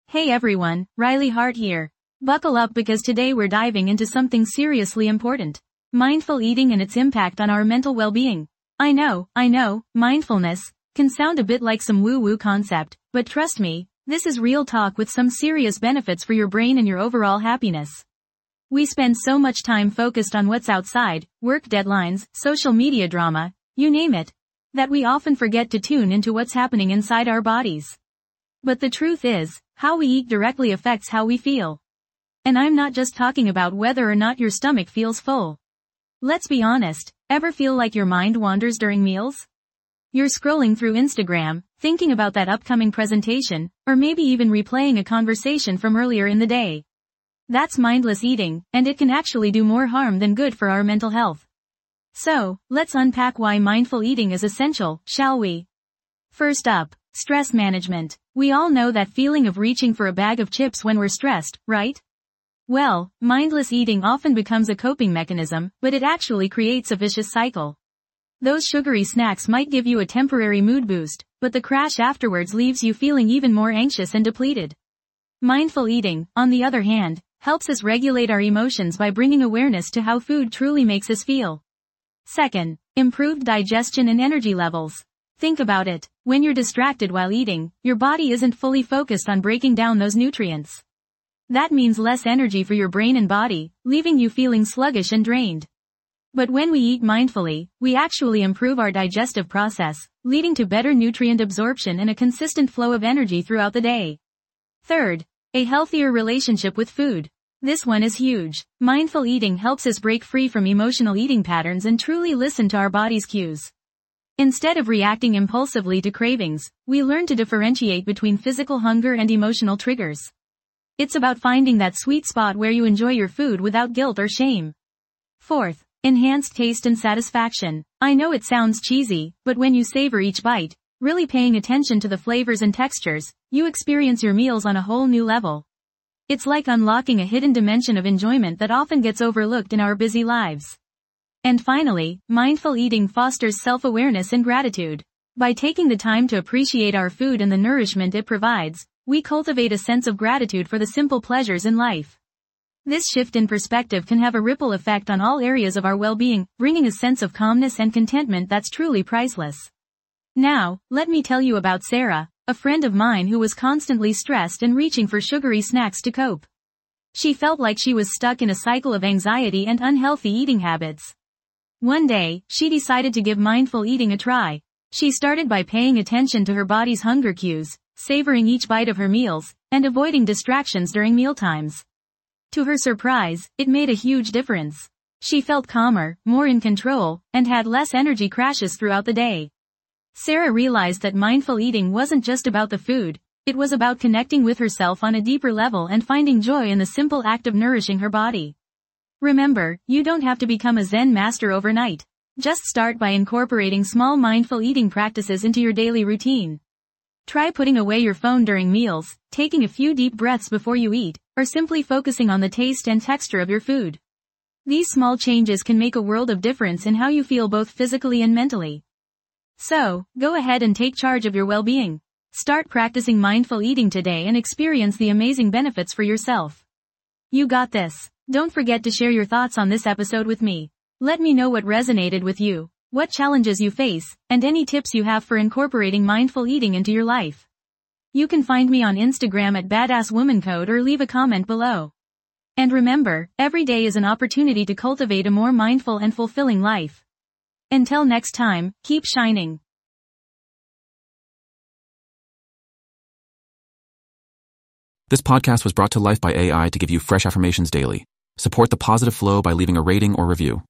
Hey everyone, Riley Hart here. Buckle up because today we're diving into something seriously important. Mindful eating and its impact on our mental well-being. I know, mindfulness can sound a bit like some woo-woo concept, but trust me, this is real talk with some serious benefits for your brain and your overall happiness. We spend so much time focused on what's outside, work deadlines, social media drama, you name it, that we often forget to tune into what's happening inside our bodies. But the truth is, how we eat directly affects how we feel. And I'm not just talking about whether or not your stomach feels full. Let's be honest, ever feel like your mind wanders during meals? You're scrolling through Instagram, thinking about that upcoming presentation, or maybe even replaying a conversation from earlier in the day. That's mindless eating, and it can actually do more harm than good for our mental health. So, let's unpack why mindful eating is essential, shall we? First up, stress management. We all know that feeling of reaching for a bag of chips when we're stressed, right? Well, mindless eating often becomes a coping mechanism, but it actually creates a vicious cycle. Those sugary snacks might give you a temporary mood boost, but the crash afterwards leaves you feeling even more anxious and depleted. Mindful eating, on the other hand, helps us regulate our emotions by bringing awareness to how food truly makes us feel. Second, improved digestion and energy levels. Think about it, when you're distracted while eating, your body isn't fully focused on breaking down those nutrients. That means less energy for your brain and body, leaving you feeling sluggish and drained. But when we eat mindfully, we actually improve our digestive process, leading to better nutrient absorption and a consistent flow of energy throughout the day. Third, a healthier relationship with food. This one is huge. Mindful eating helps us break free from emotional eating patterns and truly listen to our body's cues. Instead of reacting impulsively to cravings, we learn to differentiate between physical hunger and emotional triggers. It's about finding that sweet spot where you enjoy your food without guilt or shame. Fourth, enhanced taste and satisfaction. I know it sounds cheesy, but when you savor each bite, really paying attention to the flavors and textures, you experience your meals on a whole new level. It's like unlocking a hidden dimension of enjoyment that often gets overlooked in our busy lives. And finally, mindful eating fosters self-awareness and gratitude. By taking the time to appreciate our food and the nourishment it provides, we cultivate a sense of gratitude for the simple pleasures in life. This shift in perspective can have a ripple effect on all areas of our well-being, bringing a sense of calmness and contentment that's truly priceless. Now, let me tell you about Sarah, a friend of mine who was constantly stressed and reaching for sugary snacks to cope. She felt like she was stuck in a cycle of anxiety and unhealthy eating habits. One day, she decided to give mindful eating a try. She started by paying attention to her body's hunger cues, savoring each bite of her meals, and avoiding distractions during mealtimes. To her surprise, it made a huge difference. She felt calmer, more in control, and had less energy crashes throughout the day. Sarah realized that mindful eating wasn't just about the food, it was about connecting with herself on a deeper level and finding joy in the simple act of nourishing her body. Remember, you don't have to become a Zen master overnight. Just start by incorporating small mindful eating practices into your daily routine. Try putting away your phone during meals, taking a few deep breaths before you eat, or simply focusing on the taste and texture of your food. These small changes can make a world of difference in how you feel both physically and mentally. So, go ahead and take charge of your well-being. Start practicing mindful eating today and experience the amazing benefits for yourself. You got this. Don't forget to share your thoughts on this episode with me. Let me know what resonated with you, what challenges you face, and any tips you have for incorporating mindful eating into your life. You can find me on Instagram at BadassWomanCode or leave a comment below. And remember, every day is an opportunity to cultivate a more mindful and fulfilling life. Until next time, keep shining. This podcast was brought to life by AI to give you fresh affirmations daily. Support the positive flow by leaving a rating or review.